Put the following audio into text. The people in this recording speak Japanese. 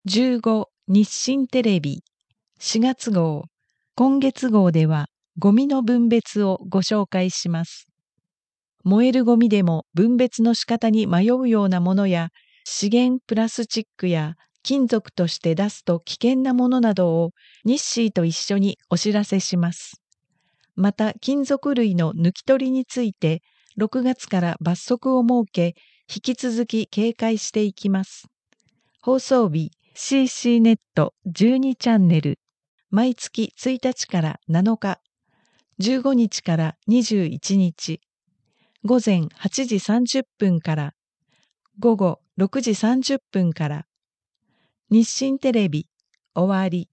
15日清テレビ4月号。今月号ではゴミの分別をご紹介します。燃えるゴミでも分別の仕方に迷うようなものや、資源プラスチックや金属として出すと危険なものなどを日誌と一緒にお知らせします。また金属類の抜き取りについて6月から罰則を設け、引き続き警戒していきます。放送日 CC ネット12チャンネル、毎月1日から7日、15日から21日、午前8時30分から午後6時30分から、日清テレビ終わり。